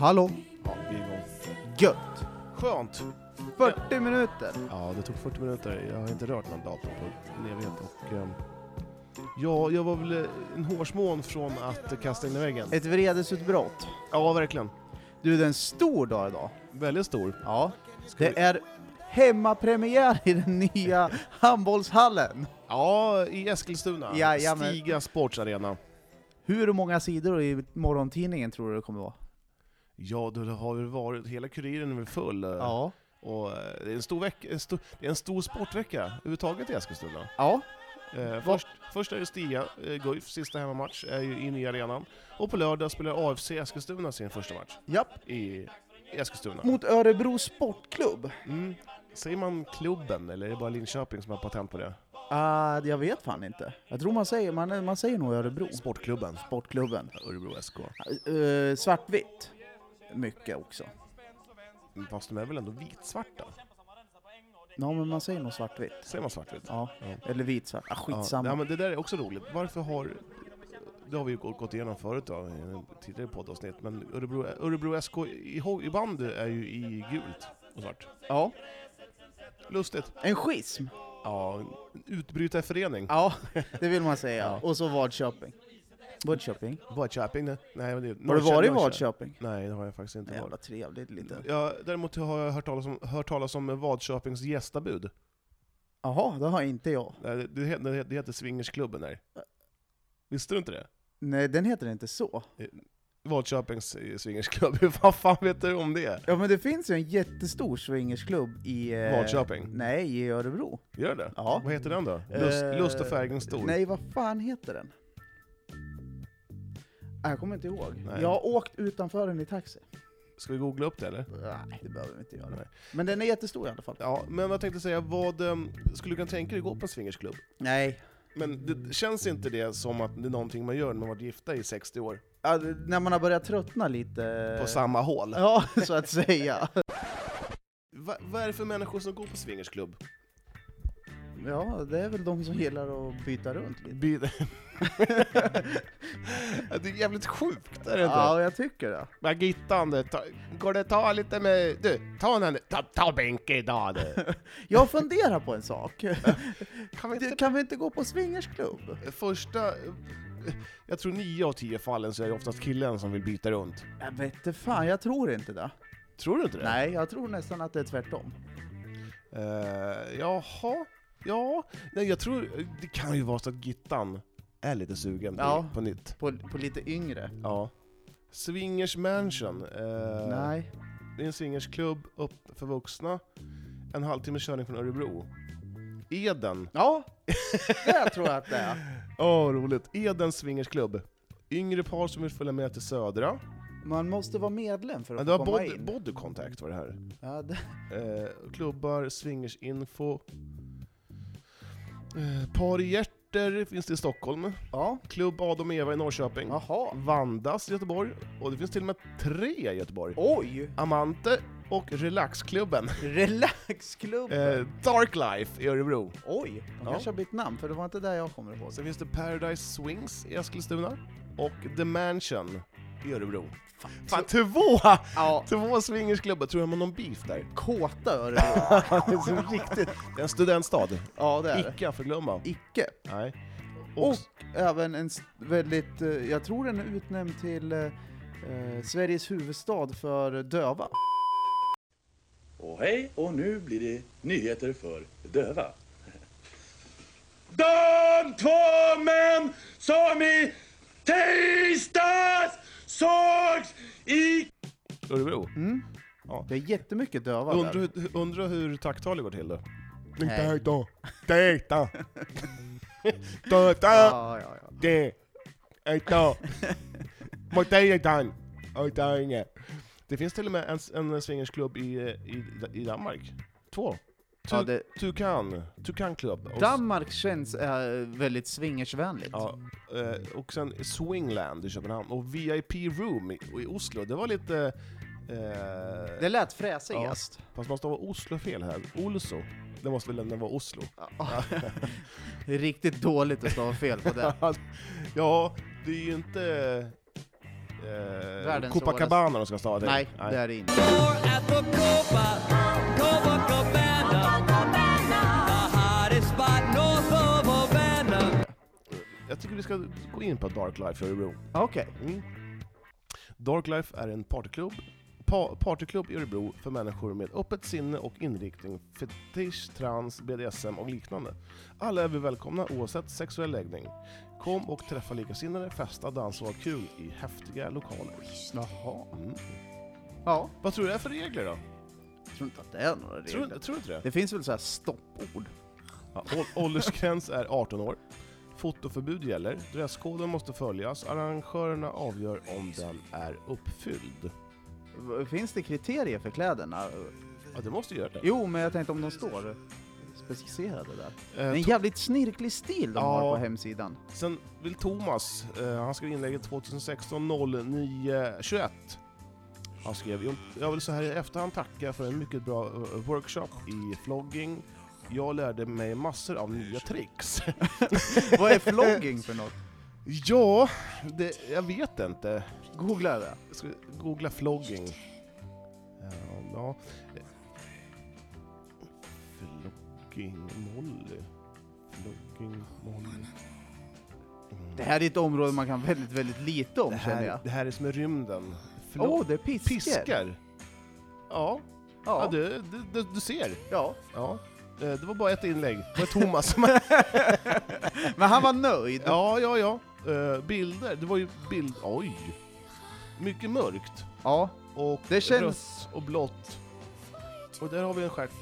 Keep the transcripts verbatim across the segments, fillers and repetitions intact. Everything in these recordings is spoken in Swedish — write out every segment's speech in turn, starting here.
Hallå? Ja, vi är igång. Gött! Skönt! fyrtio minuter! Ja, det tog fyrtio minuter. Jag har inte rört någon dator på en evighet. Och, um, ja, jag var väl en hårsmån från att kasta in i väggen. Ett vredesutbrott. Ja, verkligen. Du, det är en stor dag idag. Väldigt stor. Ja. Ska Det vi... är hemmapremiär i den nya handbollshallen. Ja, i Eskilstuna. Jajamän. Stiga Sportsarena. Hur många sidor i morgontidningen tror du det kommer vara? Ja, det har väl varit. Hela Kuriren är väl full. Ja. Och det är en stor vecka, en stor, det är en stor sportvecka överhuvudtaget i Eskilstuna. Ja. Eh, först, först är det Stiga, eh, Guif, sista hemmamatch är ju inne i arenan. Och på lördag spelar A F C Eskilstuna sin första match. Japp. I Eskilstuna. Mot Örebro Sportklubb. Mm. Säger man klubben eller är det bara Linköping som har patent på det? Uh, jag vet fan inte. Jag tror man säger, man, man säger nog Örebro. Sportklubben. Sportklubben. Örebro S K. Uh, svartvitt. Mycket också. Fast de är väl ändå vitsvarta? Ja, men man säger nog svartvitt. Säger man svartvitt? Ja. Ja. Eller vitsvart. Ah, skitsamma. Ja, ja, men det där är också roligt. Varför har... Det har vi ju gått igenom förut då, i en tidigare poddavsnitt. Men Örebro, Örebro S K i, i bandy är ju i gult och svart. Ja. Lustigt. En schism. Ja, en utbrytarförening. Ja, det vill man säga. Ja. Och så Vadköping. Vadköping? Vadköping? Nej, men det är Har du varit i Vadköping? Nej, det har jag faktiskt inte Jävla varit. trevligt lite. Ja, däremot har jag hört talas om, hört talas om Vadköpings gästabud. Jaha, det har inte jag. Nej, det, det, heter, det heter Swingersklubben där. Visste du inte det? Nej, den heter inte så. Vadköpings swingersklubb, vad fan vet du om det? Ja, men det finns ju en jättestor swingersklubb i... Eh, Vadköping? Nej, i Örebro. Gör det? Ja. Vad heter den då? Lust, Eh, Lust och Färgen stor? Nej, vad fan heter den? Ah, jag kommer inte ihåg. Nej. Jag har åkt utanför den i taxi. Ska vi googla upp det eller? Nej, det behöver vi inte göra. Nej. Men den är jättestor i alla fall. Ja, men jag tänkte säga, vad um, skulle du kunna tänka dig att gå på en swingersklubb? Nej. Men det känns inte det som att det är någonting man gör när man varit gifta i sextio år? Ja, när man har börjat tröttna lite... På samma hål? Ja, så att säga. Va, vad är det för människor som går på swingersklubb? Ja, det är väl de som gillar att byta runt lite. By- det är jävligt sjukt, är det inte? Ja, jag tycker det. Men Gittan, ta, går det ta lite med... Du, ta den, ta, ta bänke idag du. Jag funderar på en sak. Kan vi inte... Kan vi inte gå på swingersklubb? Första... Jag tror nio av tio fallen så är det oftast killen som vill byta runt. Jag vet inte fan, jag tror inte det. Tror du inte det? Nej, jag tror nästan att det är tvärtom. Uh, jaha, ja. Nej, jag tror... Det kan ju vara så att Gittan är lite sugen på, Ja. på nytt. På, på lite yngre. Ja. Swingers Mansion. Uh, Nej. Det är en swingersklubb upp för vuxna. En halvtimme körning från Örebro. Eden. Ja, det tror jag att det är. Åh, oh, roligt. Edens swingersklubb. Yngre par som vill följa med till Södra. Man måste vara medlem för att Ja, få det komma var body, in. body contact var det här. Ja, det... Eh, klubbar, swingersinfo. Eh, par i hjärter finns det i Stockholm. Ja. Klubb Adam och Eva i Norrköping. Jaha. Vandas i Göteborg. Och det finns till och med tre i Göteborg. Oj! Amante och Relaxklubben. Relaxklubben. Eh, Dark Life i Örebro. Oj, de Ja. kanske har bytt namn, för det var inte där jag kommer ihåg. Sen finns det Paradise Swings i Eskilstuna. Och The Mansion i Örebro. Fan, Fan två! Ja. Två swingersklubbar. Tror jag man någon beef där? Kåta Örebro. Det är så riktigt. Det är en studentstad. Ja, det är det. Icke att förglömma. Icke. Nej. Och, Och, även en s- väldigt, eh, jag tror den är utnämnd till eh, eh, Sveriges huvudstad för döva. Och hej, och nu blir det nyheter för döva. De två män som i tisdags sågs i... Örebro. Mm. Ja. Det är jättemycket döva Undrar där. hur, undrar hur tacktalet går till då? Nej. Döta! Döta! Döta! Ja, ja, ja. Det! Döta! Mot dig utan! Döta inget! Det finns till och med en, en swingersklubb i, i, i Danmark. Två. Tu, Ja, det- Tukan. Tukan Club. Och, Danmark känns äh, väldigt swingersvänligt. ja, eh, och sen Swingland i Köpenhamn. Och V I P Room i, i Oslo. Det var lite... Eh, Det lät fräsigast. fast man måste vara Oslo fel här. Olso. Det måste väl ändå vara Oslo. Ja. Det är riktigt dåligt att stava fel på det. Ja, det är ju inte... eh, Copacabana de ska stava till. Nej, Nej, det är det inte. Jag tycker vi ska gå in på Dark Life i Örebro. Okej. Okay. Mm. Dark Life är en partyklubb, pa- partyklubb i Örebro för människor med öppet sinne och inriktning, fetisch, trans, B D S M och liknande. Alla är vi välkomna oavsett sexuell läggning. Kom och träffa likasinnade, festa, dansa och ha kul i häftiga lokaler. Jaha. Mm. Ja. Vad tror du det är för regler då? Jag tror inte att det är några regler. Tror, tror du inte det? Det finns väl så här stoppord. Ja, å- åldersgräns är arton år. Fotoförbud gäller. Dresskoden måste följas. Arrangörerna avgör om den är uppfylld. Finns det kriterier för kläderna? Ja, det måste göra det. Jo, men jag tänkte om de står specificerade där. Eh, Det är en to- jävligt snirklig stil de Ja. har på hemsidan. Sen vill Thomas, eh, han skrev inlägget tjugohundrasexton noll nio tjugoett. Han skrev, jag vill så här i efterhand tacka för en mycket bra uh, workshop i flogging. Jag lärde mig massor av nya tricks. Vad är flogging för något? Ja, det, jag vet inte. Googla det. Jag ska googla flogging. Ja, ja. Flogging Molly. Flogging Molly. Mm. Det här är ett område man kan väldigt, väldigt lite om, det känner här, jag. det här är som är rymden. Åh, oh, det är piskor. Piskar. Ja, ja. Ja. det, det, det, du ser. Ja. Ja. Det var bara ett inlägg. Det var Thomas. Men han var nöjd. Ja, ja, ja. Uh, bilder. Det var ju bild... Oj. Mycket mörkt. Ja. Och det känns... rött och blått. Och där har vi en stjärt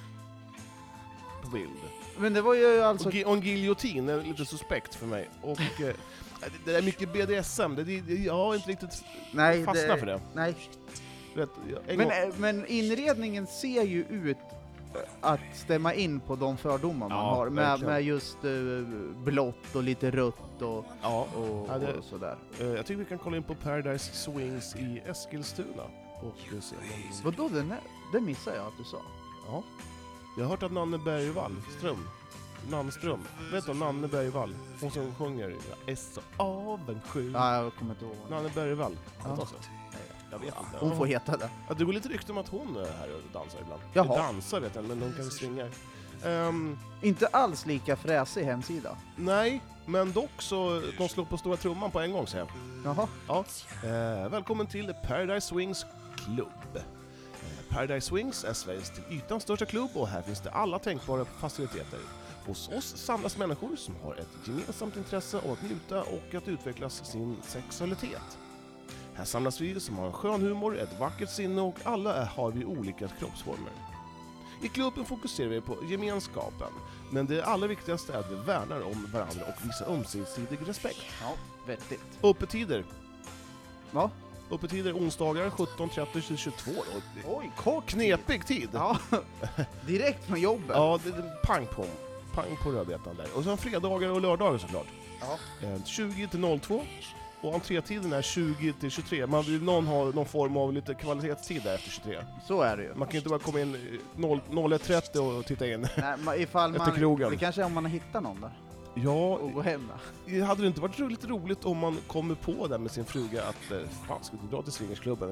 på bild. Men det var ju alltså... Och, gi- och en giljotin är lite suspekt för mig. Och uh, det, det är mycket B D S M. Det, det, jag har inte riktigt Nej, fastnat det... för det. Nej. Vet, en Men, gång... äh, men inredningen ser ju ut att stämma in på de fördomar man Ja, har. Med, verkligen. med just uh, blått och lite rött och, Ja. och, Ja, det- och sådär. Uh, jag tycker vi kan kolla in på Paradise Swings i Eskilstuna. Och uh, se om de... Vadå, den är, det missade jag att du sa. Ja. Jag har hört att Nanne Bergvall, Ström, Nannström, vet du Nanne Bergvall? Hon som sjunger Jag är så avundsjuk. Ja, jag kommer inte ihåg. Nanne Bergvall. Ja. Alltså. Jag vet inte. Hon får heta det. Ja, det går lite rykte om att hon är här och dansar ibland. Jaha. Eller dansar vet jag, men hon kan svinga. Um, Inte alls lika fräsig hemsida. nej, men dock så de slår på stora trumman på en gång, säger jag. Jaha. Ja. Eh, välkommen till Paradise Swings Club. Eh, Paradise Swings är Sveriges till ytan största klubb och här finns det alla tänkbara faciliteter. Hos oss samlas människor som har ett gemensamt intresse av att njuta och att utveckla sin sexualitet. Här samlas vi som har en skön humor, ett vackert sinne och alla är, har vi olika kroppsformer. I klubben fokuserar vi på gemenskapen, men det allra viktigaste är att vi värnar om varandra och visar ömsesidig respekt. Ja, vettigt. Öppettider. Ja. Öppettider onsdagar sjutton trettio till tjugotvå. Då. Oj, kort. Knepig tid. Ja, direkt från jobbet. Ja, det är pang på. Pang på rödbetan där. Och sen fredagar och lördagar såklart. Ja. Eh, tjugo till noll två. Och entrétiden är tjugo till tjugotre. Man vill någon ha någon form av lite kvalitetstid där efter tjugotre. Så är det ju. Man kan inte bara komma in noll ett trettio och titta in. Nej, men ifall Efter man, krogen. det kanske är om man har hittat någon där Ja, och gå hem med. hade det inte varit lite roligt om man kommer på där med sin fruga att eh, fan, ska vi dra till swingersklubben?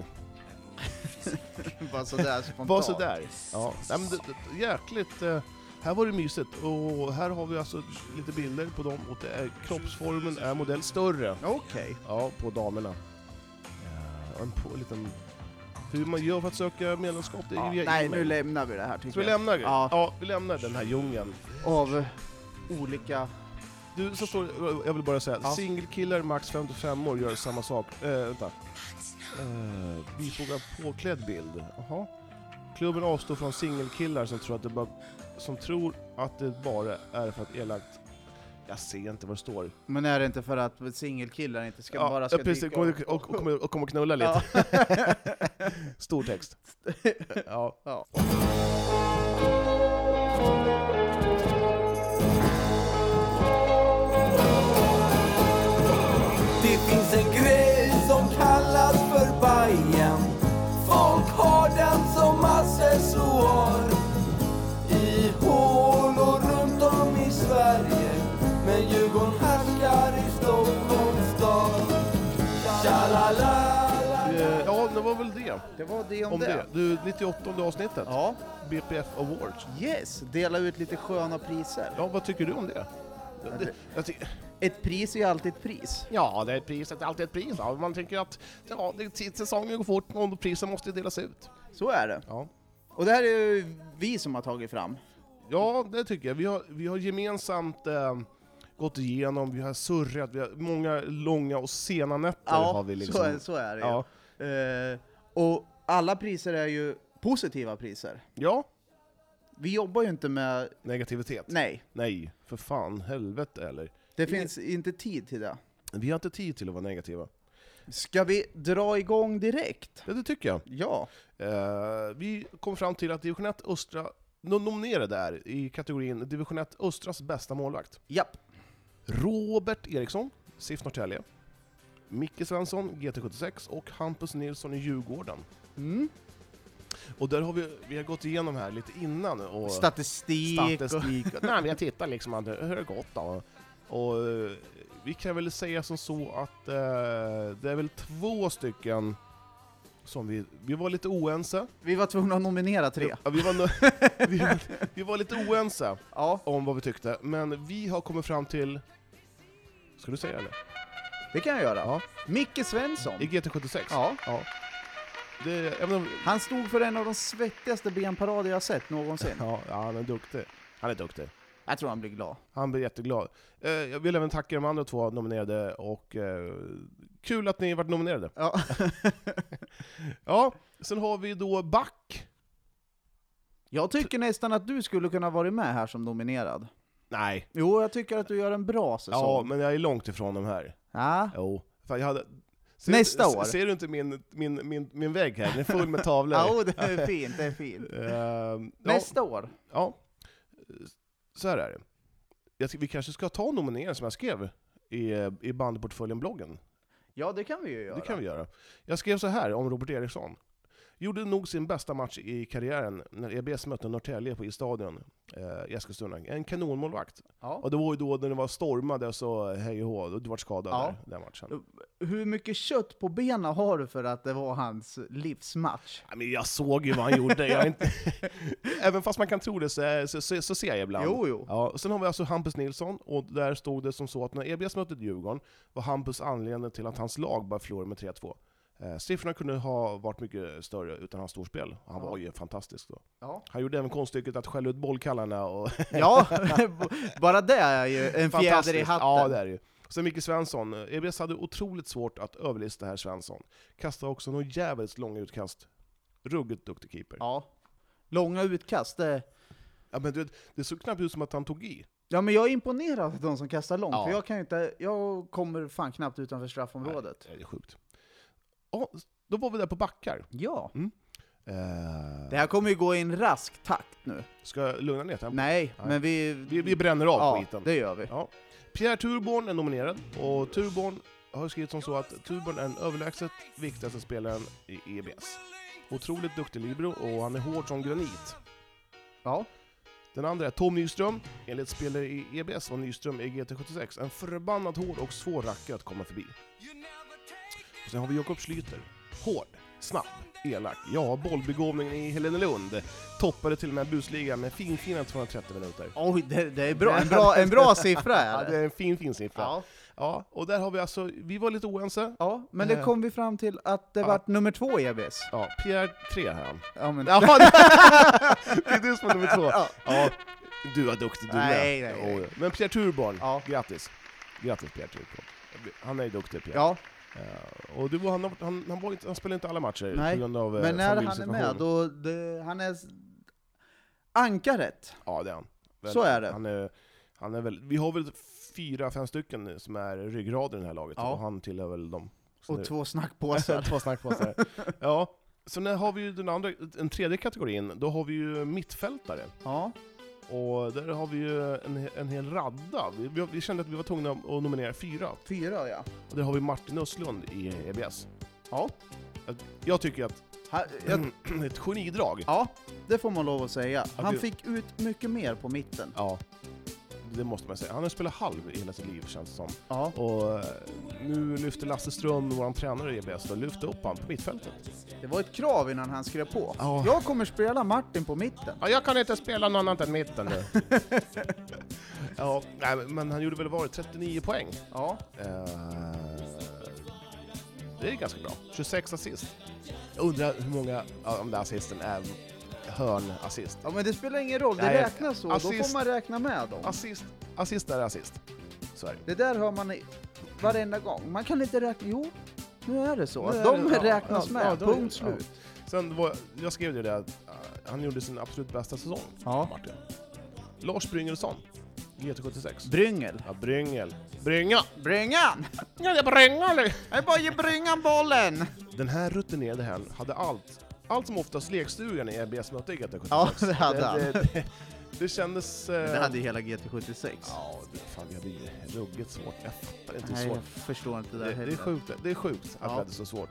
Bara sådär spontant. Bara sådär. Ja, nej, men det, det, jäkligt. Eh, här var det mysigt och här har vi alltså lite bilder på dem och det är, kroppsformen är modell större. Okej. Ja, på damerna. Ja, en på, en liten, hur man gör för att söka medlemskap. Det är Ja, via nej, e-mail. nu lämnar vi det här Ska tycker vi jag. lämna det? Ja. Ja, vi lämnar den här djungeln. Av olika... Du, så står, jag vill bara säga, Ja. singelkillar max femtiofem år gör samma sak. Eh, vänta. Eh, bifoga påklädd bild. Jaha. Klubben avstår från singelkillar som tror att det bara, som tror att det bara är för att elakt. Jag ser inte vad det står. Men är det inte för att singelkillar inte ska bara ska precis, dyka och, upp? och, och, kommer- och kommer knulla lite. Ja. Stor text. Ja. Ja. Det finns en grej som kallas för Bajen. Folk har den som accessoar i hålor runt om i Sverige. Men Djurgården härskar i Stockholms stad. Tjalala. det. Det var det om, Om det. det. Du, nittioåttonde avsnittet. Ja, B P F Awards. yes. Dela ut lite sköna priser. Ja, vad tycker du om det? det, jag ty- Ett pris är ju alltid ett pris. ja, det är ett pris. Det är alltid ett pris. Ja, man tänker att ja, det, säsongen går fort och priser måste delas ut. Så är det. Ja. Och det här är ju vi som har tagit fram. Ja, det tycker jag. Vi har, vi har gemensamt eh, gått igenom, vi har surrat, vi har många långa och sena nätter har vi liksom. så, är, så är det Ja. ju. Eh, och alla priser är ju positiva priser. Ja, Vi jobbar ju inte med... negativitet. Nej, Nej, för fan, helvete eller. det finns inte tid till det. Vi har inte tid till att vara negativa. Ska vi dra igång direkt? Ja, det tycker jag. Ja. Eh, vi kom fram till att Division ett Östra nominerade är i kategorin Division ett Östras bästa målvakt. Japp. Robert Eriksson, S I F Norrtälje. Micke Svensson, G T sjuttiosex och Hampus Nilsson i Djurgården. Mm. Och där har vi, vi har gått igenom här lite innan. Och Statistik. statistik. Och, nej, vi har tittat liksom, att hur har det gått då? Och eh, vi kan väl säga som så att eh, det är väl två stycken som vi, vi var lite oense. Vi var tvungna att nominera tre. Ja, vi, var, no- vi, var, vi var lite oense Ja, om vad vi tyckte, men vi har kommit fram till... Ska du säga det? det kan jag göra. Ja. Micke Svensson. I G T sjuttiosex? Ja. Ja. Det, jag menar, Han stod för en av de svettigaste benparader jag sett någonsin. ja, ja, han är duktig. Han är duktig. Jag tror han blir glad. Han blir jätteglad. Eh, jag vill även tacka de andra två nominerade, och eh, kul att ni varit nominerade. Ja. Ja, sen har vi då back. Jag tycker nästan att du skulle kunna vara med här som nominerad. Nej. Jo, jag tycker att du gör en bra säsong. Ja, men jag är långt ifrån de här. Ja. Jo. Fan, jag hade... Ser, Nästa ser, år. Ser du inte min, min, min, min vägg här? Den är full med tavlor. Ja, det är fint, det är fint. Uh, ja, Nästa år. ja, så här är det. Jag tycker vi kanske ska ta nomineringen som jag skrev i, i bandportföljen-bloggen. Ja, det kan vi ju göra. Det kan vi göra. Jag skrev så här om Robert Eriksson. Gjorde nog sin bästa match i karriären när E B S mötte Norrtälje på Isstadion eh, i Eskilstuna. En kanonmålvakt. Ja. Och det var ju då när det var stormade och så hej och hå, och du var skadad Ja. där, den matchen. Hur mycket kött på benen har du för att det var hans livsmatch? Ja, men jag såg ju vad han gjorde. Jag är inte... Även fast man kan tro det så, så, så, så ser jag ibland. Jo, jo. Ja, och sen har vi alltså Hampus Nilsson, och där stod det som så att när E B S mötte Djurgården var Hampus anledningen till att hans lag bara förlorade med tre två. Eh, siffrorna kunde ha varit mycket större utan hans storspel. Han Ja. var ju fantastisk då. Ja, Han gjorde även konststycket att skälla ut bollkallarna. Och ja bara det är ju en fjäder i fantastiskt. hatten. Ja, det är det ju. Sen Micke Svensson. E B S hade otroligt svårt att överlista här Svensson. Kastade också någon jävligt långa utkast. Ruggigt duktig keeper. Ja. Långa utkast, det... Ja, men det, det såg knappt ut som att han tog i. Ja, men jag är imponerad av de som kastar långt, Ja. för jag kan ju inte, jag kommer fan knappt utanför straffområdet. Nej, det är sjukt. Ja, då var vi där på backar. Ja. Eh, Det här kommer ju gå i en rask takt nu. Ska jag lugna ner tempot? Nej, Nej. men vi... Vi, vi bränner av ja, skiten. det gör vi. Ja. Pierre Turborn är nominerad, och Turborn har skrivit som så att Turborn är den överlägset viktigaste spelaren i E B S. Otroligt duktig libero, och han är hård som granit. Ja. Den andra är Tom Nyström. Enligt spelare i E B S var Nyström i G T sjuttiosex en förbannat hård och svår rackare att komma förbi. Och sen har vi Jakob Schlyter. Hård, snabb, elak. Ja, bollbegåvningen i Helenelund. Toppade till och med busligan med fin fina tvåhundratrettio minuter. Oj, det, det är bra. En bra, en bra siffra är Ja, det. det är en fin, fin siffra. Ja. Ja. och där har vi alltså, vi var lite oense. Ja, men det kom vi fram till att det Ja. vart nummer två i E B S. Ja, Pierre tre här han. Ja, men... Ja, det är du som är nummer två. Ja. Ja, du var duktig du Nej, med. nej, nej. Oj. Men Pierre Turborn, Ja. grattis. Grattis Pierre Turborn. Han är duktig Pierre. Ja, Uh, och du, han, han, han, var inte, han spelade inte alla matcher Nej, på grund av men när han är familjesituation. med, då... Det, han är... s- Ankaret. Ja, det är han. Väl, Så är det. Han är, han är väl, vi har väl fyra, fem stycken som är ryggraden i det här laget, Ja. och han tillhör väl dem. Så Och nu- två snackpåsar. Två snackpåsar. Ja, så när har vi ju den andra, den tredje kategorin, då har vi ju mittfältare. Ja. Och där har vi ju en, en hel radda. Vi, vi, vi kände att vi var tvungna att nominera fyra. Fyra, ja. Och där har vi Martin Östlund i E B S. Ja. Jag tycker att Ha, jag, ett genidrag. ja, det får man lov att säga. Han du- fick ut mycket mer på mitten. Ja. det måste man säga. Han har spelat halv i hela sitt liv, känns det som. Ja. Och eh, nu lyfter Lasse Ström, vår tränare i E B S, och lyfter upp han på mittfältet. Det var ett krav innan han skrev på. Ja. Jag kommer spela Martin på mitten. Ja, jag kan inte spela någon annan än mitten nu. Ja, nej, men han gjorde väl var trettionio poäng. Ja. Eh, det är ganska bra. tjugosex assist. Jag undrar hur många av de där assisten är hörnassist. Ja, men det spelar ingen roll. Det Nej, räknas så. assist- Då får man räkna med dem. Assist, assist är assist. Så är det. Det där hör man i varenda gång. Man kan inte räkna... Jo, nu är det så. Nu Att är de det- ja, räknas ja, med. ja, då- Punkt ja. slut. Sen var, jag skrev ju det att uh, han gjorde sin absolut bästa säsong. Ja. Martin. Lars Bryngelsson, G T sjuttiosex. Bryngel. Ja, Bryngel. Brynga! Bryngan! Ja, det är Brynga nu! Jag bara ge Bryngan bollen! Den här rutinerade herrn hade allt. Allt som oftast lekstugan i E B S-möte i G T sjuttiosex. Ja, det hade han. Det, det, det kändes... Uh, Det hade hela G T sjuttiosex. Ja, det, fan, vi hade ju ruggigt svårt. Jag fattar inte hur Nej, svårt. jag förstår inte det där Det, det, heller. är sjukt, det är sjukt att Ja. vi hade så svårt.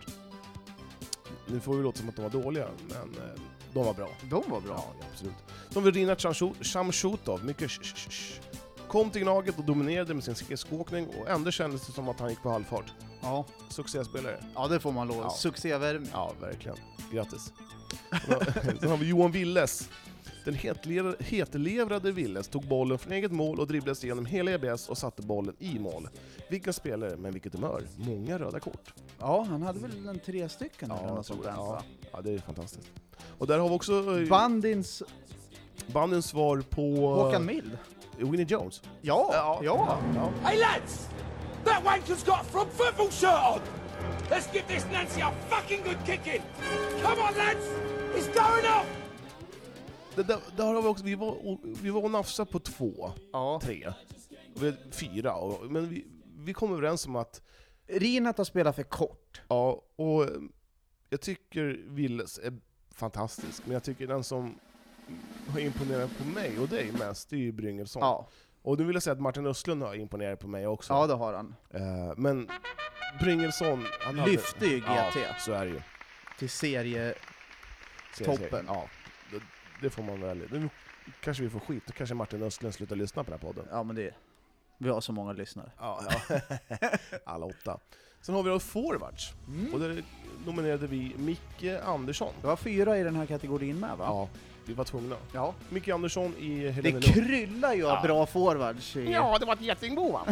Nu får vi låta som att de var dåliga, men eh, de var bra. De var bra. Ja, absolut. De vill Rina Shamshutov, mycket sh sh sh. Kom till Gnaget och dominerade med sin skridskoåkning och ändå kändes det som att han gick på halvfart. Ja. Succéspelare. Ja, det får man lov. Ja. Succévärvning. Ja, verkligen. Grattis. Sen har vi Johan Willes. Den hetlev- hetlevrade Willes tog bollen från eget mål och dribblades igenom hela E B S och satte bollen i mål. Vilken spelare, men vilket humör. Många röda kort. Ja, han hade väl en tre stycken eller Ja, något sånt där. ja, va? ja, det är fantastiskt. Och där har vi också eh, Bandins bandens svar på Håkan Mild. Winnie Jones. Ja, Ja. ja. Ja. Hey lads! That wanker's got a frog football shirt on! Let's give this Nancy a fucking good kicking! Come on lads! It's going off! Det, där, där har vi också, vi var, vi var och nafsa på två, ja. tre, och vi, fyra, och, men vi, vi kom överens om att Rinat har spelat för kort. ja, och jag tycker Willes är fantastisk, men jag tycker den som har imponerat på mig och dig mest, det är ju Bryngelsson. Ja, Och nu vill jag säga att Martin Östlund har imponerat på mig också. ja det har han. Eh, men Bryngelsson, han hade- Lyfte ju G T. Ja, så är det ju. Till serie... Se- Toppen. se- Ja, det, det får man väl. Nu kanske vi får skit, då kanske Martin Östlund slutar lyssna på den här podden. Ja, men det... Vi har så många lyssnare. Ja, ja. Alla åtta. Sen har vi då forwards. Mm. Och där nominerade vi Micke Andersson. Det var fyra i den här kategorin med, va? Ja, vi var tvungna. Ja. Micke Andersson i Det Helenelund. kryllar ju av Ja. bra forwards. I... Ja, det var ett getingbo va?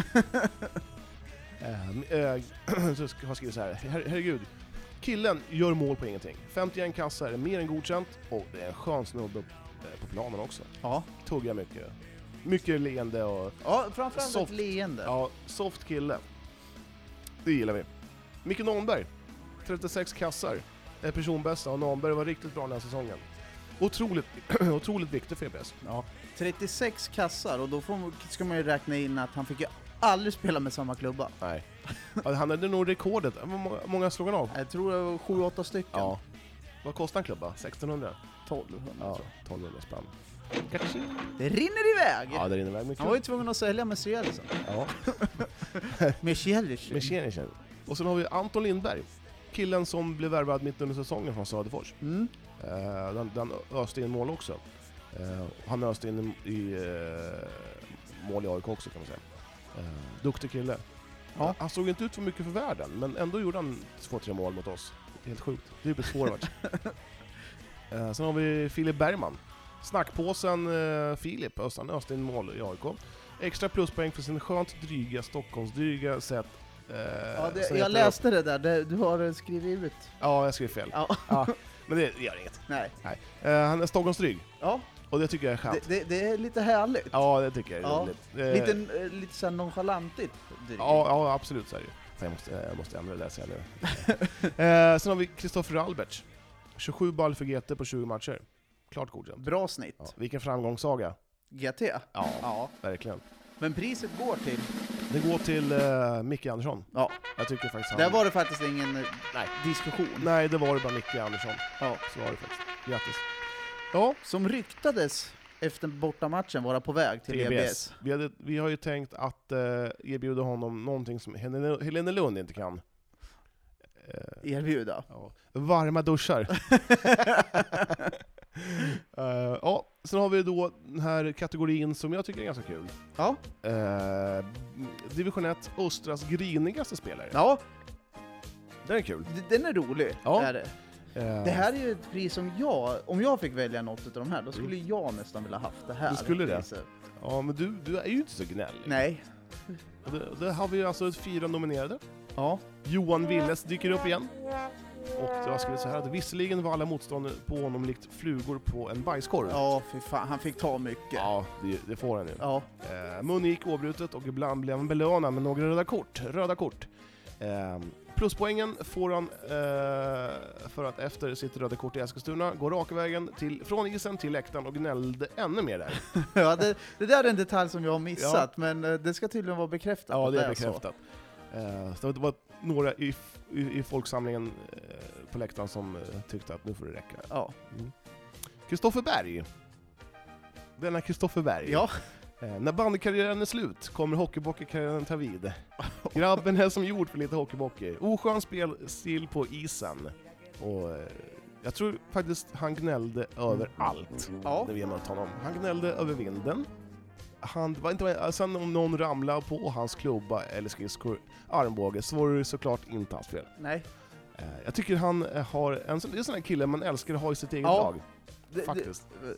äh, äh, så ska jag skriva så här. Her herregud. Killen gör mål på ingenting. femtioen kassar är mer än godkänt och det är en skön snubbe eh, på planen också. Ja. Tuggar mycket. Mycket leende och Ja, framförallt Soft. ett leende. ja, soft kille. Det gillar vi. Micke Nahnberg, trettiosex kassar. Är personbästa och Nahnberg var riktigt bra den här säsongen. Otroligt, otroligt viktig för E B S. Ja. trettiosex kassar, och då får, ska man ju räkna in att han fick ju aldrig spela med samma klubba. Nej. Ja, han hade nog rekordet. Hur många, många slog han av? Jag tror det var sju åtta stycken. Ja. Vad kostar en klubba? sextonhundra? tolvhundra. Ja, tror tolvhundra spänn. jag. Det rinner iväg! Ja, det rinner iväg mycket. Han var ju tvungen att sälja Mercedesen. Ja. Mercedes. Med Tjenischen. Och sen har vi Anton Lindberg. Killen som blev värvad mitt under säsongen från Söderfors. Mm. Uh, den, den öste in mål också. Uh, han öste in i uh, mål i A I K också kan man säga. Uh, duktig kille. Ja. Han såg inte ut för mycket för världen, men ändå gjorde han två, tre mål mot oss. Helt sjukt. Det är ju forwards. uh, Sen har vi Filip Bergman. Snackpåsen uh, Filip Östan öste in mål i A I K. Extra pluspoäng för sin skönt dryga, Stockholmsdryga sätt. Uh, Ja, det, sen jag heter läste det där, det, du har skrivit ut. Ja, jag skrev fel. Ja. Ja, men det gör inget. Nej. Nej. Uh, han är Stockholmsdryg. Ja, Och det tycker jag är det, skönt. det, det är lite härligt. Ja, det tycker jag är Ja. roligt. Eh, Lite, eh, lite såhär nonchalantigt. ja, ja, absolut så är det ju. Fan, jag måste, jag måste ändra det där senare. eh, sen har vi Kristoffer Alberts. tjugosju ball för G T på tjugo matcher. Klart godkänt. Bra snitt. Ja, vilken framgångssaga. G T? Ja, Ja. verkligen. Men priset går till... Det går till eh, Micke Andersson. Ja. Jag tycker faktiskt han... Där var det faktiskt ingen eh, Nej. diskussion. Nej, det var det bara Micke Andersson. Ja. Så var det faktiskt. Grattis. Ja, Som ryktades efter bortamatchen vara på väg till E B S. Vi, hade, vi har ju tänkt att eh, erbjuda honom någonting som Helene, Helene Lund inte kan. Eh, Erbjuda. ja. Varma duschar. uh, ja, sen har vi då den här kategorin som jag tycker är ganska kul. Ja. Eh, Division ett, Östras grinigaste spelare. Ja, Den är kul. d- den är rolig. Ja. Är det. Eh, det här är ju ett pris som jag, om jag fick välja något av de här, då skulle jag nästan vilja haft det här. Du skulle det? priset. Ja, men du, du är ju inte så gnällig. Nej. Och det, det har vi ju alltså fyra nominerade. Ja. Johan Willes dyker upp igen. Och jag skriver så här att visserligen var alla motståndare på honom likt flugor på en bajskorv. Ja, fy fan, han fick ta mycket. Ja, det, det får han ju. Ja. Eh, mun gick oavbrutet och ibland blev han belönad med några röda kort. Röda kort. Eh, pluspoängen får han eh, för att efter sitt röda kort i Eskilstuna gå raka vägen till, från isen till läktaren och gnällde ännu mer där. Ja, det, det där är en detalj som jag har missat, men eh, det ska tydligen vara bekräftat. Ja, att det är så. bekräftat. Eh, så det var några i, i, i folksamlingen eh, på läktaren som eh, tyckte att nu får det räcka. Ja. Kristoffer Berg. Denna Kristoffer Berg. Ja. Eh, när bandykarriären är slut kommer hockeybockeykarriären ta vid. Grabben är som gjord för lite hockeybockey. Oskön spelstil på isen. Och eh, jag tror faktiskt han gnällde över allt. Ja. När vi har mött honom. Han gnällde över vinden. Han var inte med. Sen om någon ramlade på hans klubba eller skridskor, armbåge, så var det såklart inte hans fel. Nej. Eh, jag tycker han eh, har en sån, det är en sån här kille man älskar att ha i sitt eget Ja. lag. Det, Faktiskt. Det,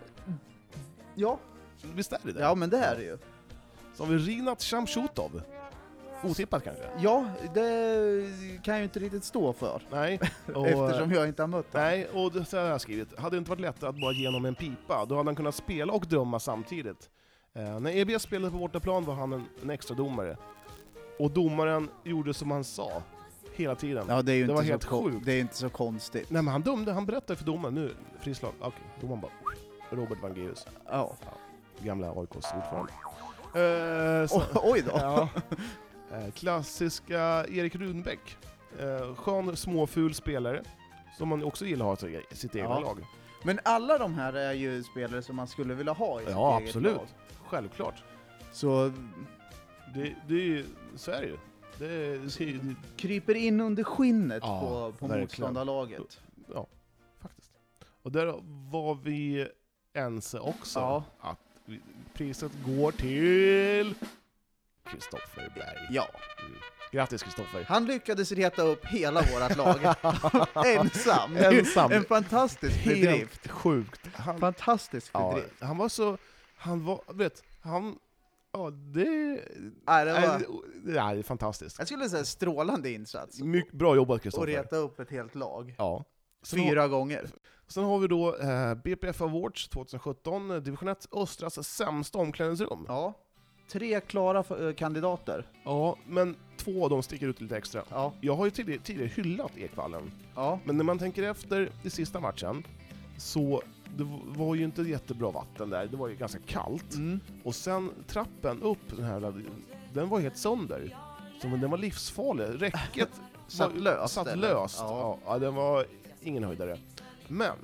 ja. Visst är det det? Ja, men det är det ju. Så har vi Rinat Shamshutov. Otippat kanske? Ja, det kan jag ju inte riktigt stå för. Nej. Och, Eftersom jag inte har mött honom. Nej, och det så har jag skrivit. Hade det inte varit lättare att bara ge honom en pipa, då hade han kunnat spela och döma samtidigt. Eh, när E B S spelade på bortaplan var han en, en extra domare. Och domaren gjorde som han sa. Hela tiden. Ja, det är ju Det inte, var så helt ko- sjukt. det är inte så konstigt. Nej, men han dömde, han berättade för domaren, nu, frislag. Okej, domaren bara, Robert Vangeus. Ja. Gamla A I K:s ordförande. Eh, så, O- oj då. ja. Eh, klassiska Erik Runbäck. Eh, skön, småful spelare. Som man också gillar att ha i sitt egna Ja. lag. Men alla de här är ju spelare som man skulle vilja ha i sitt Ja, eget absolut. lag. Självklart. Så Det, det är ju, så är det ju. Det, är- det, det, kryper in under skinnet Ja, på, på verkligen. motståndarlaget. ja, faktiskt. Och där var vi ense också. Ja. Att vi, priset går till Kristoffer Berg. Ja. Mm. Grattis Kristoffer. Han lyckades reta upp hela vårat lag. Ensam. Det är ju Ensam. En fantastisk bedrift. Helt sjukt. Han, Fantastisk ja, bedrift. han var så, han var, vet, han, ja det, Nej, det var, är, det är fantastiskt. jag skulle säga strålande insats. Mycket bra jobbat Och Kristoffer. reta upp ett helt lag. Ja. Sen har, Fyra gånger. sen har vi då eh, B P F Awards tjugohundrasjutton, eh, Division ett, Östras sämsta omklädningsrum. Ja. Tre klara för, eh, kandidater. Ja, men två av dem sticker ut lite extra. Ja. Jag har ju tidigare, tidigare hyllat Ekvallen, Ja. men när man tänker efter i sista matchen, så det var ju inte jättebra vatten där, det var ju ganska kallt. Mm. Och sen trappen upp, den här, den var helt sönder. Så den var livsfarlig. Räcket Satt var, löst, Satt eller? löst. Ja. Ja. Ja, den var ingen höjdare. Men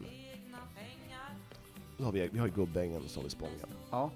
då har vi, vi har ju Gubbängen som vi Spången. Ja.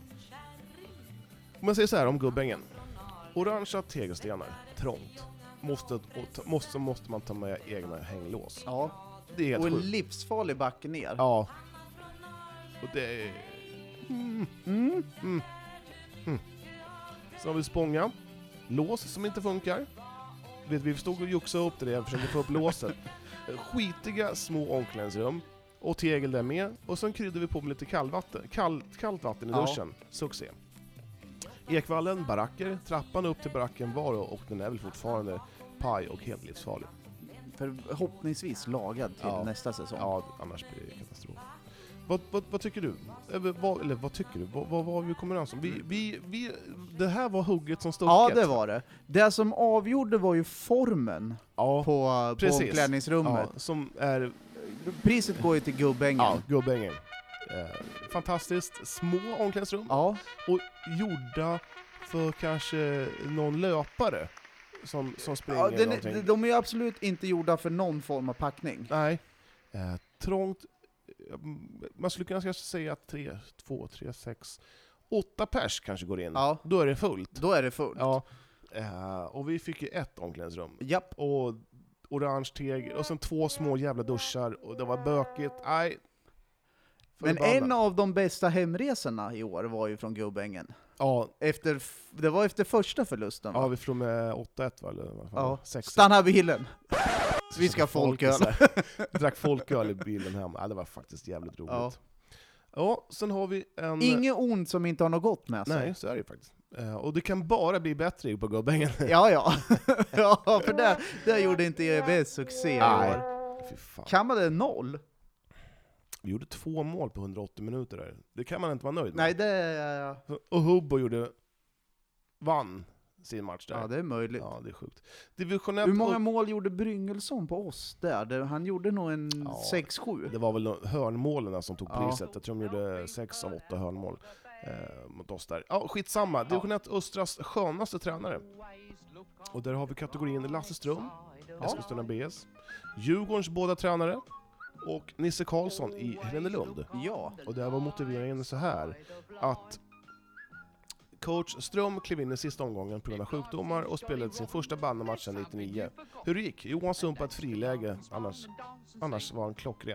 Om man säger så här om Gubbängen. Orangea tegelstenar, trångt. Måste, och ta- måste, måste man ta med egna hänglås. Ja. Det är helt Och en sjukt. livsfarlig backe ner. Ja. Och det är... Mm. Mm. Mm. Mm. Så har vi Spånga. Lås som inte funkar. Vet, vi stod och juxade upp det där, jag försökte få upp låset. Skitiga små omklädningsrum. Och tegel där med. Och sen kryddade vi på med lite kallvatten. Kall, kallt vatten i Ja. duschen. Succé. Ekvallen, baracker. Trappan upp till baracken var och den är väl fortfarande paj och helt livsfarlig. Förhoppningsvis lagad till Ja. nästa säsong. Ja, annars blir det katastrof. Vad, vad, vad tycker du? Eller vad, eller vad tycker du? Vad, vad var vi kommer överens om? Vi, vi, vi, det här var hugget som stucket. Ja, det var det. Det som avgjorde var ju formen Ja, på, på precis. omklädningsrummet. Ja, som är... Priset går ju till Gubbängen. Ja, Gubbängen. Eh, fantastiskt små omklädningsrum. Ja. Och gjorda för kanske någon löpare som, som springer Ja, den, någonting. är- de är ju absolut inte gjorda för någon form av packning. Nej. Eh, trångt. eh, Man skulle kanske säga att tre, två, tre, sex, åtta pers kanske går in. Ja. Då är det fullt. Då är det fullt. Ja. Eh, och vi fick ju ett omklädningsrum. Japp. Och orange tegel och sen två små jävla duschar och det var bökigt. Nej. Men Förbannat. en av de bästa hemresorna i år var ju från Gubbängen. Ja, Efter, f- det var efter första förlusten, va? ja vi får med åtta ett va? Eller vad fan? Ja. sex ett. Stanna bilen! Vi ska ha folköl. Vi drack folköl i bilen hem. Ja, det var faktiskt jävligt roligt. Ja, Ja. sen har vi en... Inget ont som inte har något gott med sig. Nej, så är det ju faktiskt. Eh, och det kan bara bli bättre på Gubbängen. Ja, ja. Ja, för där, där gjorde inte E B S succé i Nej. år. Fy fan. Kan man det noll? Vi gjorde två mål på hundraåttio minuter där. Det kan man inte vara nöjd med. Nej, det är... Och Hubbo gjorde... vann sin match där. Ja, det är möjligt. Ja, det är sjukt. Division ett Hur många och- mål gjorde Bryngelsson på oss där? Det, han gjorde nog en Ja, sex sju. Det var väl nå- hörnmålen som tog Ja. priset. Jag tror de gjorde sex av åtta hörnmål eh, mot oss där. Ja, skitsamma. Division ett Östras skönaste tränare. Och där har vi kategorin Lasse Ström, Eskilstuna B S. Djurgårdens båda tränare. Och Nisse Karlsson i Helenelund. Ja. Och där var motiveringen så här att coach Ström klev in i sista omgången på grund av sjukdomar och spelade sin första bandematch sedan nittionio. Hur det gick? Jo, han sumpade ett friläge, annars, annars var han klockren.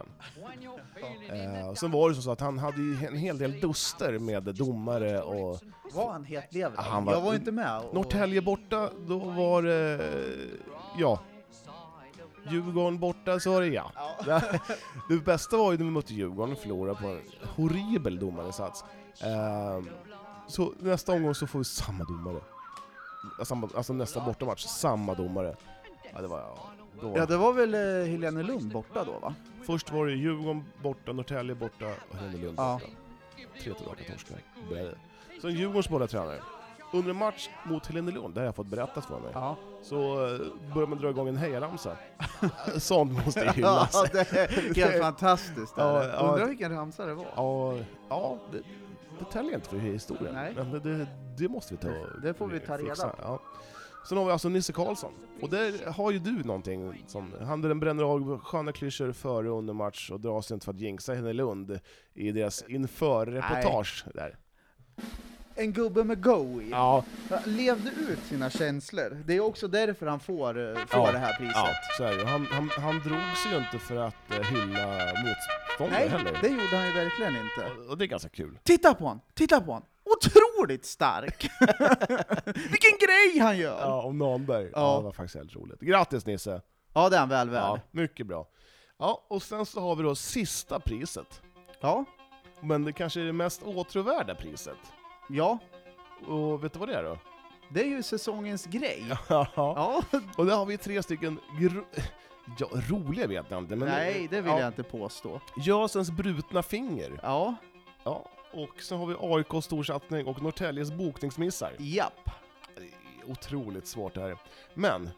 Eh, och sen var det så att han hade ju en hel del duster med domare och Var han helt levande? Han var- Jag var inte med. Och... Norrtälje borta, då var det... ja. Djurgården borta, så var det ja. Det, det bästa var ju när vi mötte Djurgården och förlorade på en horribel domarinsats. Eh, så nästa omgång så får vi samma domare. Samma, alltså nästa bortamatch, samma domare. Ja, det var... Ja, då. Ja, det var väl eh, Helenelund borta då, va? Först var det Djurgården borta, Norrtälje borta och Helenelund Ja. borta. Tre tillbaka torskar. Så en Djurgårdens båda tränare. Under en match mot Helenelund, det har jag fått berättat för mig. Ja. Så uh, börjar man dra igång en hejaramsa. Sånt måste ju hyllas. Ja, det är helt fantastiskt. Ja, Ja, ja. Undrar vilken ramsa det var. Ja, ja det, det täljer inte för historien. Nej. Men det, det, det måste vi ta Det får vi ta reda fixa. på. Ja. Sen har vi alltså Nisse Karlsson. Och där har ju du någonting som... Han den bränner av sköna klyschor före och under match och drar sig inte för att jinxa Helenelund i deras inför-reportage där. En gubbe med go i. Ja, Han levde ut sina känslor. Det är också därför han får, eh, får Ja. det här priset. ja, så är det. Han, han, han drog sig ju inte för att eh, hylla motståndare Nej, heller. det gjorde han ju verkligen inte. Och- Och det är ganska kul. Titta på han! Titta på han! Otroligt stark! Vilken grej han gör! Ja, och Nahnberg. Ja. Ja. det var faktiskt helt roligt. Grattis Nisse! Ja, det är han väl Ja, värd. mycket bra. Ja, och sen så har vi då sista priset. Ja. Men det kanske är det mest åtråvärda priset. Ja, Och vet du vad det är då? det är ju säsongens grej. Ja. Ja. Och där har vi tre stycken gro... ja, roliga vet jag inte. Men Nej, det vill ja. jag inte påstå. Jösens brutna finger. Ja, Ja. Och sen har vi A I K:s storsatsning och Norrtäljes bokningsmissar. japp. Det är otroligt svårt det här. Men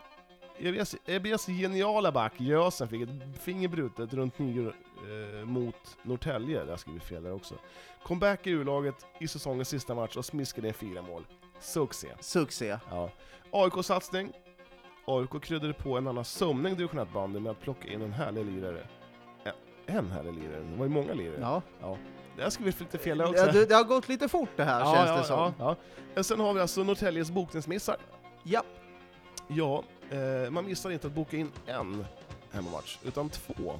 E B S geniala back Jösen fick ett finger brutet runt nio eh, mot Norrtälje. Där skriver vi fel där också. Comeback i U-laget i säsongens sista match och smiskade in fyra mål. Succé. Succé. Ja. A I K-satsning. A I K kryddade på en annan sömning division ett-bandy med att plocka in en härlig lirare. En, en härlig lirare? Det var ju många lirare. Ja. Ja. Där ska vi lite fel där också. Ja, det, det har gått lite fort det här, Ja, känns ja, det som. ja, ja. Och sen har vi alltså Norrtäljes bokningsmissar. Japp. Ja, eh, man missar inte att boka in en hemmamatch, utan två.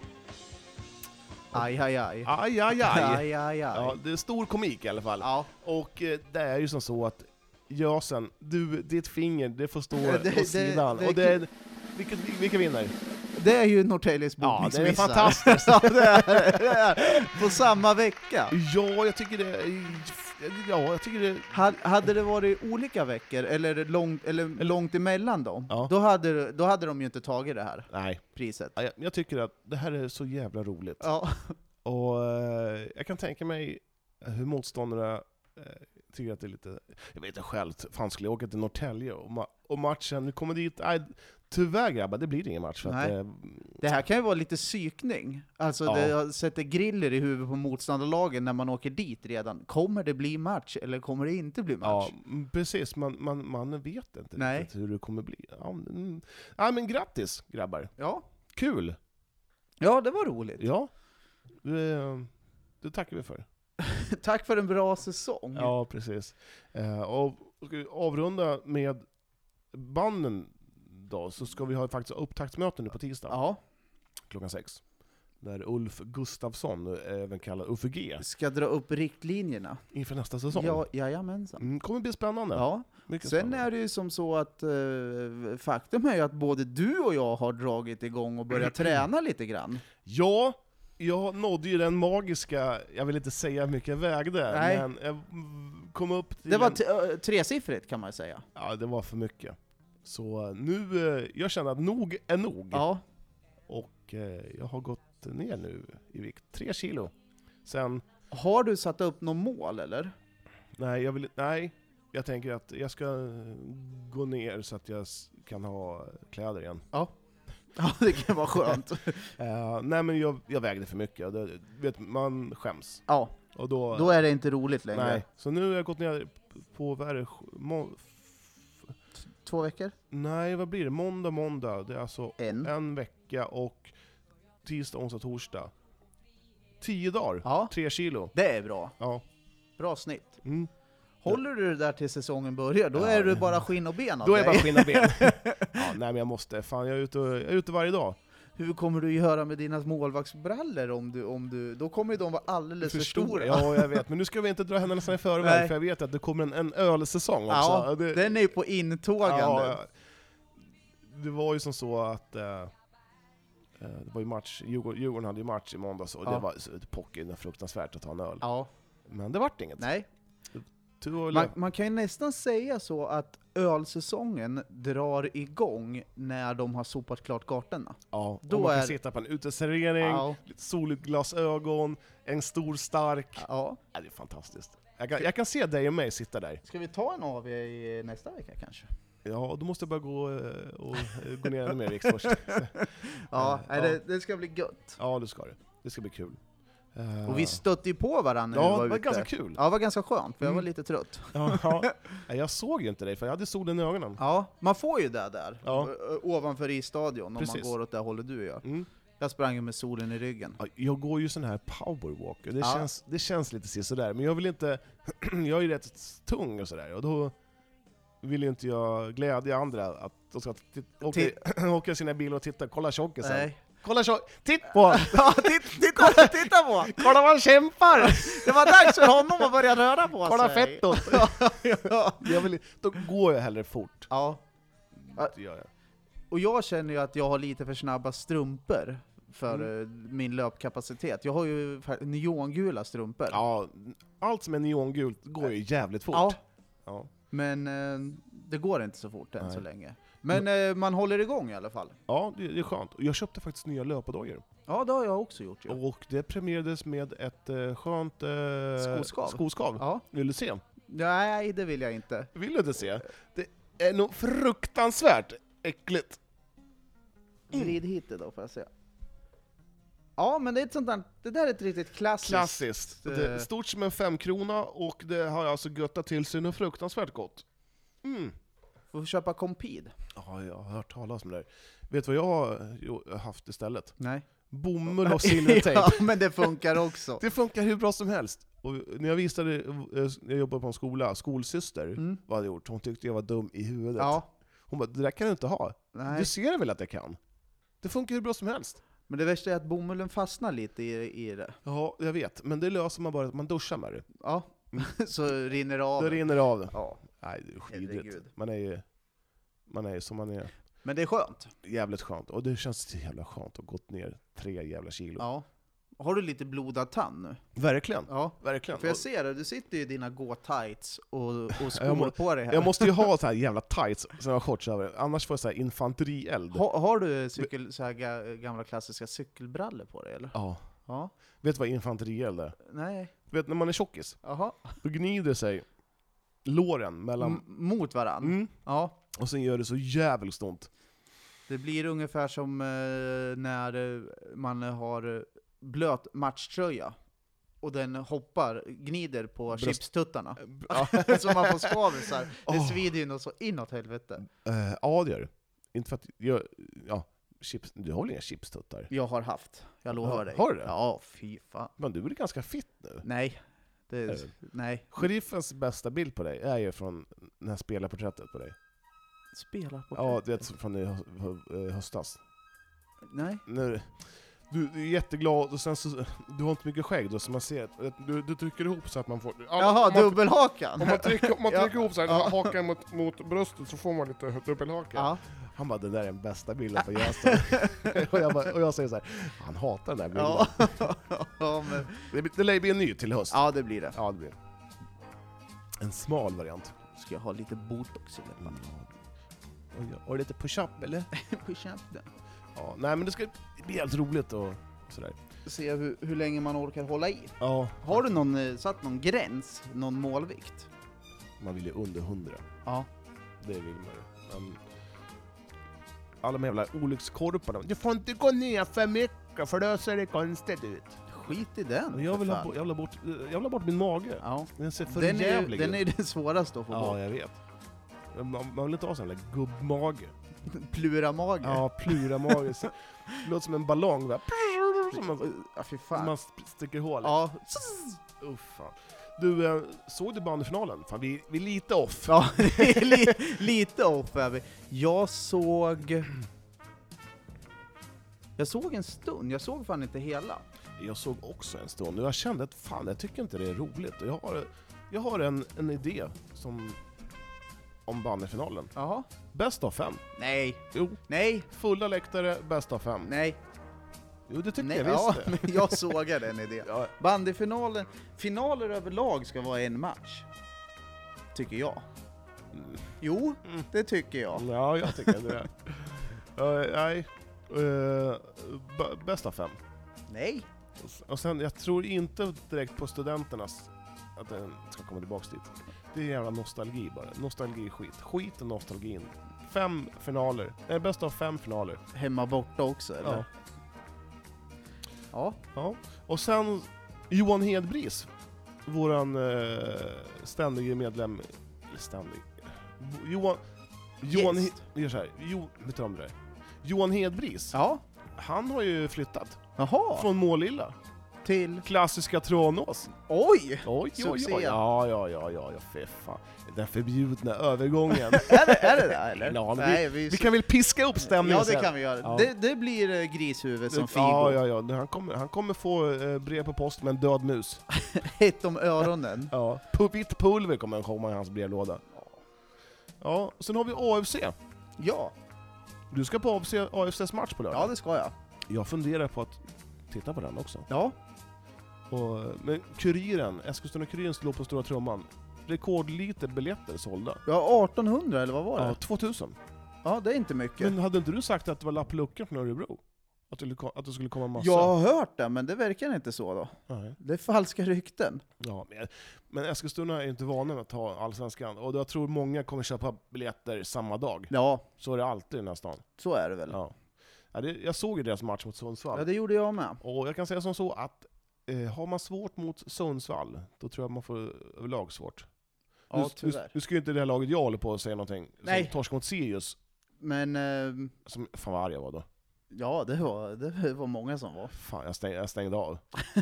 Aj, aj, aj. Aj, aj, aj! Aj, aj, aj. Ja, det är stor komik i alla fall. Ja. Och eh, det är ju som så att Jösen, du, ditt finger, det får stå Det- det- på sidan. det- och det är, vilka, vilka vinner? Det är ju Norrtäljes Ja, det är bokningsmissar. fantastiskt. Ja, det är det. Det är på samma vecka. Ja, jag tycker det är... Ja, jag tycker det... Ha- Hade det varit olika veckor, eller långt, eller långt emellan dem, Ja. då, hade, då hade de ju inte tagit det här Nej, priset. ja, jag, jag tycker att det här är så jävla roligt. Ja. Och eh, jag kan tänka mig hur motståndarna eh, tycker att det är lite... Jag vet inte själv, fan skulle jag åka till Norrtälje och, ma- och matchen, nu kommer dit... Nej, tyvärr grabbar, det blir ingen match. För att, Nej. eh, Det här kan ju vara lite psykning. Alltså Ja. det sätter griller i huvudet på motståndarlagen när man åker dit redan. Kommer det bli match eller kommer det inte bli ja, match? mm, precis. Man, man, man vet inte Nej. riktigt hur det kommer bli. Ja, mm. ja, men grattis grabbar. Ja, Kul! ja det var roligt. Ja, det, det tackar vi för. Tack för en bra säsong. Ja, precis. Eh, och ska vi avrunda med banden då, så ska vi ha faktiskt upptaktsmöte nu på tisdag Ja. klockan sex. Där Ulf Gustafsson, även kallad Uffe G, ska dra upp riktlinjerna. inför nästa säsong. Ja, jajamensan. Mm, kommer bli spännande. Ja. Mycket Sen spännande. är det ju som så att eh, faktum är ju att både du och jag har dragit igång och börjat träna lite grann. Ja, jag nådde ju den magiska, jag vill inte säga hur mycket jag vägde, Nej. men jag mm, kom upp till Det var en, t- ö, tresiffrigt kan man säga. ja, det var för mycket. Så nu, eh, jag känner att nog är nog. Ja. Och eh, jag har gått ner nu i vikt, tre kilo. Sen, Har du satt upp något mål eller? nej jag vill nej, jag tänker att jag ska gå ner så att jag s- kan ha kläder igen. Ja. Ja, det kan vara skönt. Eh, nej men jag, jag vägde för mycket, och det, vet, man skäms. Ja, Och då, då är det inte roligt längre. nej, så nu har jag gått ner på, vad är det, må, Två veckor? nej vad blir det, måndag, måndag, det är alltså En. en vecka och tisdag, onsdag, torsdag. Tio dagar, Ja, tre kilo. det är bra. Ja. Bra snitt. Mm. Håller du det där till säsongen börjar, då Ja, är du det- bara skinn och ben av Då är jag dig. bara skinn och ben. Ja, nej men jag måste, fan jag är ute, jag är ute varje dag. Hur kommer du göra med dina målvaktsbrallor om du, om du... Då kommer ju de vara alldeles för stora. Ja, jag vet, men nu ska vi inte dra händelserna i förväg, Nej. för jag vet att det kommer en, en ölsäsong också. Ja, det, den är ju på intågande. ja, det var ju som så att eh, eh, det var ju match, Djurgården, Djurgården hade ju match i måndags, och Ja. det var så- pocken fruktansvärt att ta en öl. Ja. Men det vart inget. Nej. Du och Man, man kan ju nästan säga så att ölsäsongen drar igång när de har sopat klart gatorna. Ja, Då då man kan är- sitta på en uteservering, Ja. lite solglasögon, en stor stark. Ja. Ja, det är fantastiskt. Jag kan, jag kan se dig och mig sitta där. Ska vi ta en av i nästa vecka kanske? Ja, då måste jag bara gå eh, och eh, gå ner ännu mer i vikt först. Ja, Eh, nej, ja. Det, det ska bli gött. Ja, det ska det. Det ska bli kul. Eh, Och vi stötte ju på varandra när Ja, vi var det var ute. ganska kul. Ja, det var ganska skönt, för jag var Mm. lite trött. Ja, ja. Nej, jag såg ju inte dig, för jag hade solen i ögonen. Ja, man får ju det där, Ja. ö- ö- ovanför i stadion, om Precis. man går åt det hållet du gör. Mm. Jag sprang ju med solen i ryggen. Ja, jag går ju sån här powerwalk, och det, Ja. känns, det känns lite sådär, men jag vill inte... jag är ju rätt tung och sådär, och då vill ju inte jag glädja andra att de ska t- åka, åka i sina bilar och titta, kolla tjockisen. Nej. Kolla tjock... Titt på honom! Ja, titta, titta, titta på! Kolla vad han kämpar! Det var dags för honom att börja röra på Kolla sig. fettot! Ja. Jag vill, då går jag hellre fort. Ja, Det gör jag. och jag känner ju att jag har lite för snabba strumpor för Mm. eh, min löpkapacitet. Jag har ju fa- neongula strumpor. Ja, allt som är neongult går ju jävligt fort. Ja, Ja. men eh, det går inte så fort än Nej. så länge. Men eh, man håller igång i alla fall. Ja, det, det är skönt. Och jag köpte faktiskt nya löpardojor. Ja, det har jag också gjort ju. Och det premierades med ett eh, skönt eh, Skoskav. skoskav. Ja. Vill du se? Nej, det vill jag inte. Vill du inte se? Det är nog fruktansvärt äckligt. Vrid hit det då får jag se. Ja, men det är ett sånt där, det där är ett riktigt klassiskt. Klassiskt. Det är eh, stort som en femkrona, och det har alltså göttat till sig något fruktansvärt gott. Mm. Får köpa Compid. Ja, jag har hört talas om det där. Vet du vad jag har jo, haft istället? Nej. Bomull och silvertejp. Ja, men det funkar också. Det funkar hur bra som helst. Och när jag visade, eh, när jag jobbade på en skola, skolsyster, Mm. vad hade jag gjort? Hon tyckte jag var dum i huvudet. Ja, Hon bara, det där kan du inte ha. nej. Du ser väl att jag kan? Det funkar hur bra som helst. Men det värsta är att bomullen fastnar lite i, i det. Ja, jag vet. Men det löser man bara att man duschar med det. Ja, så rinner det av. Det rinner av det. Ja, Nej, det är skidligt. herregud. Man är ju man är ju som man är. Men det är skönt. Jävligt skönt. Och det känns så jävla skönt att gått ner tre jävla kilo. Ja. Har du lite blodad tand nu? Verkligen. Ja. Verkligen. För jag ser det, du sitter ju i dina gå-tights och, och skor Jag må- på dig här. Jag måste ju ha så här jävla tights som jag har shorts över. Annars får jag så här infanterield. Ha, har du cykel, så här ga, gamla klassiska cykelbrallor på dig eller? Ja. Ja. Vet du vad infanterield är? Nej. Vet när man är tjockis, Jaha. då gnider sig låren mellan... M- mot varann? Mm. Ja. Och sen gör det så jävligt ont. Det blir ungefär som eh, när eh, man har eh, blöt matchtröja och den hoppar, gnider på Bröst- chipstuttarna. Ja. Så man får skavisar. Det Åh. svider ju något så inåt helvete. Eh, ja, det gör det. Inte för att jag... Ja, chips, du har väl inga chipstuttar? Jag har haft, jag lovar Ja, dig. har du det? Ja, fy fan. Men du är väl ganska fit nu? Nej. Det, Är nej. Sheriffens bästa bild på dig är ju från det här spelarporträttet på dig. Spelar på Ja, du vet, från i hö- hö- höstas. Nej. Nu, du, du är jätteglad och sen så, du har inte mycket skägg då, så man ser att du, du trycker ihop så att man får... Jaha, om man, dubbelhakan! om man trycker, om man Ja. trycker ihop så här, Ja. hakan mot, mot bröstet så får man lite dubbelhaka. Ja. Han bara, det där är den bästa bilden på Gösta. och, jag bara, och jag säger så här, han hatar den där bilden. Ja. Ja, men... Det, blir- det lär bli en ny till höst. ja, det blir det. Ja, det blir en smal variant. Ska jag ha lite botox i läpparna? Och, och lite push-up, eller? På käften. Ja, nej men det ska bli helt roligt och sådär. Se hur, hur länge man orkar hålla i. Ja, Har du någon, eh, satt någon gräns? Någon målvikt? man vill ju under hundra. Ja. Det vill man ju. Men alla de jävla olyckskorparna. Du får inte gå ner för mycket för då ser det konstigt ut. Skit i den. Och jag vill för ha, fan. bo- jag vill ha bort, jag vill ha bort min mage. Ja. Den ser för Den är, ju, jävlig den är ju ut. det svåraste att få Ja, bort. jag vet. Man, man vill inte ha sån där gubbmage. Pluramage. Ja, pluramage. Så- Det låter som en ballong, va? Som man, Ja, fy som fan. man st- sticker hål i. Ja. Oh, fan. Du, eh, såg du bandyfinalen? Fan, vi, vi är lite off. Ja, det är li, lite off är vi. Jag såg... Jag såg en stund, jag såg fan inte hela. Jag såg också en stund och jag kände att fan, jag tycker inte det är roligt. Och jag har, jag har en, en idé som, om bandyfinalen. Jaha. Bäst av fem. Nej, Jo, nej, fulla läktare, bäst av fem. nej. Jo, det tycker nej. jag Ja, visst det. men jag sågar den idén. Ja, Bandyfinalen, finaler överlag ska vara en match. Tycker jag. mm. Jo, det tycker jag. Ja, jag tycker det. uh, nej, uh, b- bäst av fem. Nej. Och sen, jag tror inte direkt på studenternas att den ska komma tillbaka dit. Det är jävla nostalgi bara. Nostalgi skit. Skit och nostalgin. Fem finaler. Det är bäst av fem finaler. Hemma borta också, eller? Ja. Ja. Ja. Och sen Johan Hedbris, våran uh, ständige medlem, eller ständig, Johan, Johan, Gäst. He- vi gör så här. Jo, vi tar om det där. Johan Hedbris, Ja. han har ju flyttat Jaha. från Målilla. Till... Klassiska Tranås. Oj! Oj, oj, Succé. oj. Ja, ja, ja, ja, ja, för fan. Den förbjudna övergången. är, det, är det där, eller? Ja, men Nej, vi, vi kan väl piska upp stämningen Ja, det sen. kan vi göra. Ja. Det, det blir eh, grishuvud som Figo. Ja, ja, ja. Han kommer, han kommer få eh, brev på post med en död mus. Hett om öronen. Ja. Pu- Vitt pulver kommer han komma i hans brevlåda. Ja, sen har vi A F C. Ja. Du ska på A F C, A F C's match på lördag. Ja, det ska jag. Jag funderar på att titta på den också. Ja. Och, men Kuriren, Eskilstuna-Kuriren slår på stora trumman. Rekordlite biljetter sålda. Ja, artonhundra eller vad var det? Ja, Ja, tvåtusen. det är inte mycket. Men hade inte du sagt att det var lappluckan från Örebro? Att det, att det skulle komma massa? Jag har hört det, men det verkar inte så då. Nej. Det är falska rykten. Ja, men, men Eskilstuna är inte vana att ha allsvenskan. Och jag tror många kommer köpa biljetter samma dag. Ja, Så är det alltid i den här stan. så är det väl. Ja. Ja, det, jag såg ju deras match mot Sundsvall. Ja, det gjorde jag med. Och jag kan säga som så att eh, har man svårt mot Sundsvall, då tror jag man får överlag svårt. Ja, nu, nu, tyvärr. nu ska ju inte det här laget jag håller på att säga någonting. Nej. Som torsk mot Sirius. Men, eh, Som, fan vad arg jag var då. ja, det var, det var många som var. Fan, jag stängde, jag stängde av.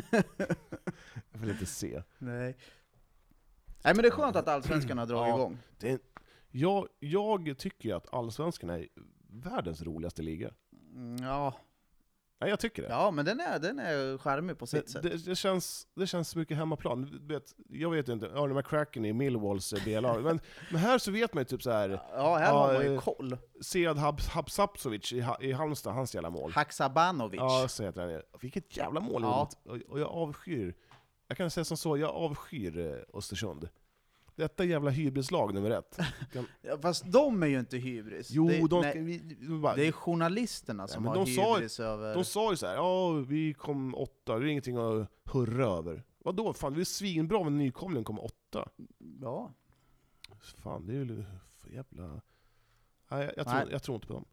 Jag vill inte se. Nej. Nej, men det är skönt att allsvenskan har dragit Ja. igång. Det är, jag, jag tycker ju att allsvenskan är världens roligaste liga. Mm, Ja, Nej, jag tycker det. ja men den är, den är charmig på sitt Det, sätt. det, det, känns, det känns mycket hemmaplan. Du vet, jag vet inte, Arne McCracken i Millwalls eh, B-lag, men, men här så vet man ju typ så här. Ja, här Ja, har man ju eh, koll. Sead Hab- Habsapsovic i, Ha- i Halmstad, hans jävla mål. Haksabanovic. Ja, så heter han. Vilket jävla mål Ja. ja. och, och jag avskyr, jag kan säga som så, jag avskyr eh, Östersund. Detta jävla hybrislag nummer ett. Kan, Ja, fast de är ju inte hybris. jo, det, de, nej, ska- vi, vi bara, det är journalisterna som men har de sa- hybris över... de sa ju så här, ja vi kom åtta, det är ingenting att hurra över. Vadå, fan det är svinbra om en nykomling kom åtta. Ja. Fan, det är ju för jävla... Nej, jag, jag, Nej. tror, jag tror inte på dem.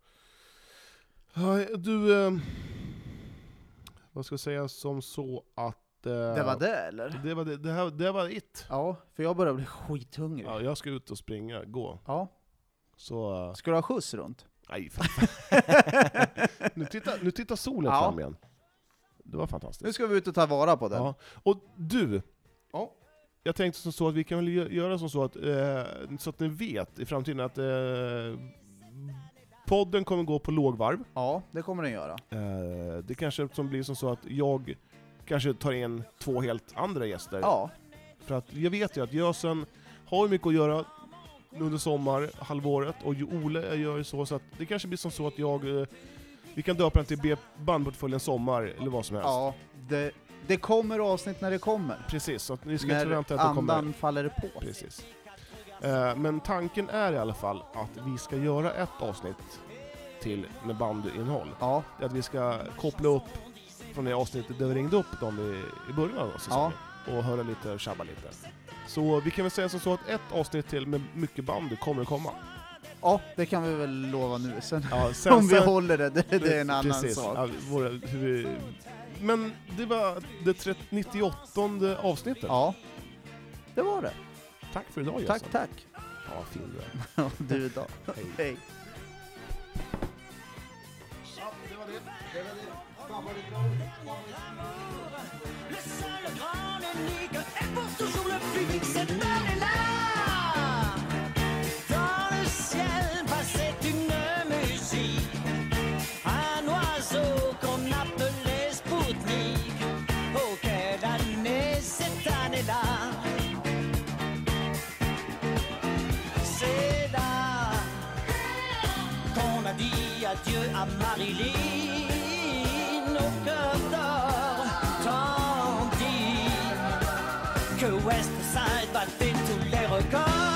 Ja, du... Eh, vad ska jag säga som så att... Eh, Det var det, eller? Det var, det, det, här, det var it. Ja, för jag börjar bli skithungrig. Ja, jag ska ut och springa, gå. Ja. Så... eh, Ska du ha skjuts runt? nej, för fan. nu, tittar, nu tittar solen Ja. fram igen. Det var Nu fantastiskt. ska vi ut och ta vara på den. Ja. Och du, Ja. jag tänkte som så att vi kan väl gö- göra som så att, eh, så att ni vet i framtiden att eh, podden kommer gå på lågvarv. Ja, det kommer den göra. Eh, det kanske som blir som så att jag kanske tar in två helt andra gäster. Ja. För att jag vet ju att Jösen har mycket att göra under sommar, halvåret, och Ole gör ju så, så att det kanske blir som så att jag, eh, vi kan döpa den till B- bandportföljen sommar eller vad som helst. Ja, det, det kommer avsnitt när det kommer. Precis, så att ni ska när förvänta er att det kommer. andan faller på. Precis. Eh, men tanken är i alla fall att vi ska göra ett avsnitt till med bandinnehåll. Ja. Att vi ska koppla upp från det avsnittet där vi ringde upp dem i, i början av säsongen. Ja. Och höra lite och tjabba lite. Så vi kan väl säga som så att ett avsnitt till med mycket bandy kommer att komma. Ja, det kan vi väl lova nu. Sen, ja, sen om vi sen, håller det, det, det är en annan precis. sak. Ja, våra, hur vi, men det var det nittioåttonde avsnittet. Ja, det var det. Tack för idag, Tack, Jösen. tack. Ja, fin du är. Du idag. Hej. Hej. Le seul grand unique et pour toujours le plus vite, cette année-là. Dans le ciel passait une musique, un oiseau qu'on appelait Spoutnik. Oh, quelle année cette année-là. C'est là qu'on a dit adieu à Marilyn. Nos cœurs d'or, tant dit que West Side battait tous les records.